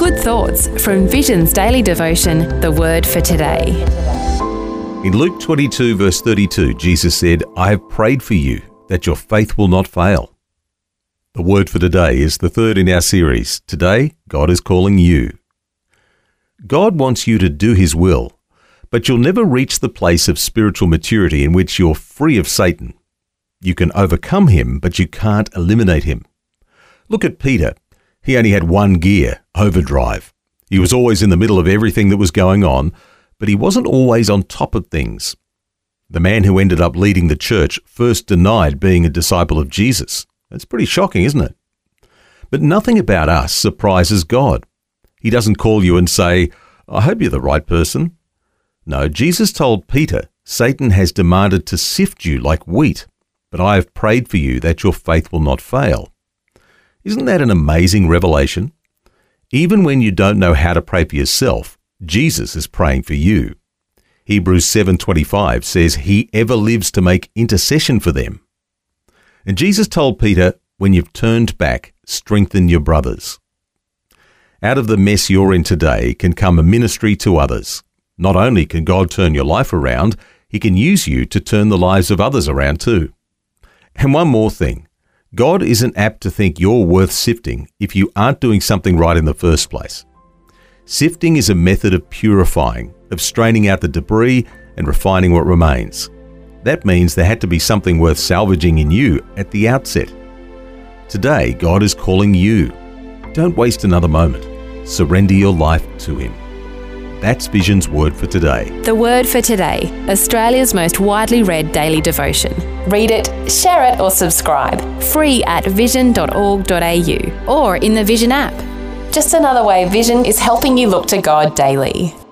Good thoughts from Vision's daily devotion, The Word for Today. In Luke 22 verse 32, Jesus said, "I have prayed for you, that your faith will not fail." The Word for Today is the third in our series. Today, God is calling you. God wants you to do His will, but you'll never reach the place of spiritual maturity in which you're free of Satan. You can overcome him, but you can't eliminate him. Look at Peter. He only had one gear, overdrive. He was always in the middle of everything that was going on, but he wasn't always on top of things. The man who ended up leading the church first denied being a disciple of Jesus. That's pretty shocking, isn't it? But nothing about us surprises God. He doesn't call you and say, "I hope you're the right person." No, Jesus told Peter, "Satan has demanded to sift you like wheat, but I have prayed for you that your faith will not fail." Isn't that an amazing revelation? Even when you don't know how to pray for yourself, Jesus is praying for you. Hebrews 7:25 says He ever lives to make intercession for them. And Jesus told Peter, when you've turned back, strengthen your brothers. Out of the mess you're in today can come a ministry to others. Not only can God turn your life around, He can use you to turn the lives of others around too. And one more thing, God isn't apt to think you're worth sifting if you aren't doing something right in the first place. Sifting is a method of purifying, of straining out the debris and refining what remains. That means there had to be something worth salvaging in you at the outset. Today, God is calling you. Don't waste another moment. Surrender your life to Him. That's Vision's Word for Today. The Word for Today, Australia's most widely read daily devotion. Read it, share it or subscribe. Free at vision.org.au or in the Vision app. Just another way Vision is helping you look to God daily.